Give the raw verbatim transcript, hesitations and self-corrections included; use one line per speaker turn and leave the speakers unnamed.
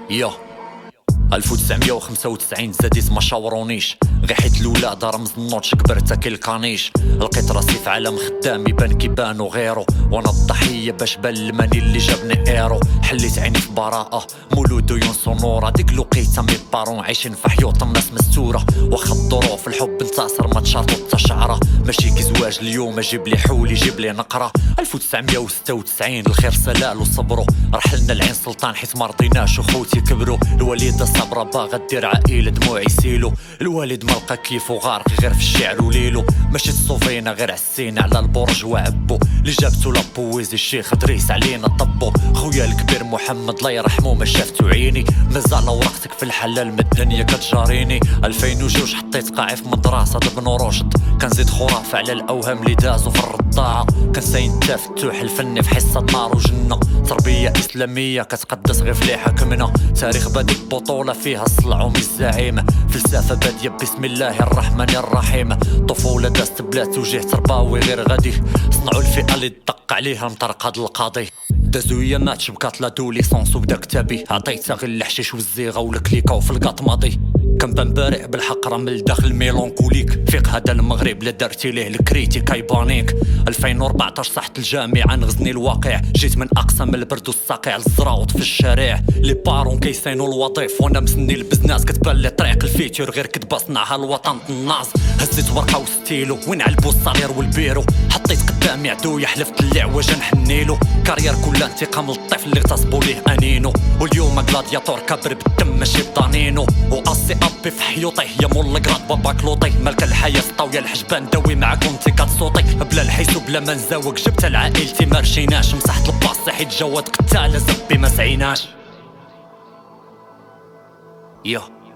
يا ألف وتسعمية وخمسة وتسعين زاديت ما شاورونيش، غير حيت الولاد رمز النوتش كبرت كالكانيش. لقيت راسي في عالم خدام يبان كيبانو غيرو، وانا الضحية باش بان الماني اللي جابني ايرو. حليت عيني في براءة مولود عيون صنورة، ديك لوقيتا مي بارون عايشين في حيوط الناس مستورة. واخا الظروف الحب انتصر ما تشارطو حتى شعرة، ماشي كي زواج اليوم اجيب لي حولي جيب لي نقرة. ألف وتسعمية وستة وتسعين الخير سلال وصبرو، رحلنا العين سلطان حيت مرضيناش وخوتي كبروا. الوالدة صبرة باغا دير عائلة دموع يسيلو، الوالد ملقى كيفو غارق غير في الشعر وليلو. ماشي تصوفينا غير عسينا على البرج وعبو، اللي جابتو لابويزي الشيخ دريس علينا طبو. خويا الكبير محمد الله يرحمو ما شافتو عيني، مازال ورقتك في الحلال من الدنيا كتجاريني. ألفين وجوج حطيت قاعي في مدرسة ابن رشد، كنزيد خرافة على الاوهام اللي دازو في الرضاعة. كنساين التفتح الفني في حصة نار وجنة، تربية اسلامية كتقدس غير في اللي حكمنا. تاريخ بادي بطولة فيها الصلع ومي الزعيم، فلسفة بادية بسم الله الرحمن الرحيم. طفولة دازت بلا توجيه ترباوي غير غادي، صنعوا الفئة اللي تدق عليها مطرق هاد القاضي. دازو يامات شبكات لا دو ليسونس وبدا كتابي، عطيتها غير الحشيش والزيغة والكليكة وفي القاط ماضي. كنبان بارئ بالحق من الداخل ميلونكوليك، فيق هذا المغرب لا درتي ليه الكريتيك يبانيك. ألفين وأربعطاش صحت الجامعة نغزني الواقع، جيت من اقسام البرد والصقيع للزراوط في الشارع. لي بارون كيسينو الوظيف وانا مسني البزناس، كتبان لي طريق الفيتور غير كتبا صنعها الوطن الناز. هزيت ورقة وستيلو وين علبو الصغير والبيرو، حطيت قدامي عدويا حلفت اللعوجة نحنيلو. كارير كلها انتقام للطفل اللي اغتصبوا ليه انينو، واليوم غلادياتور كبر بالدم ماشي بضانينو. واصي ابي في حيوطي يا مول الكراد بابا كلوطي، مالك الحياة طاوية الحجبان داوي معاك وانتي كتصوتي. بلا الحيس وبلا ما نزاوق جبتها لعائلتي ما رشيناش، مسحت الباص حيت جواد قتالة زبي ما سعيناش. يا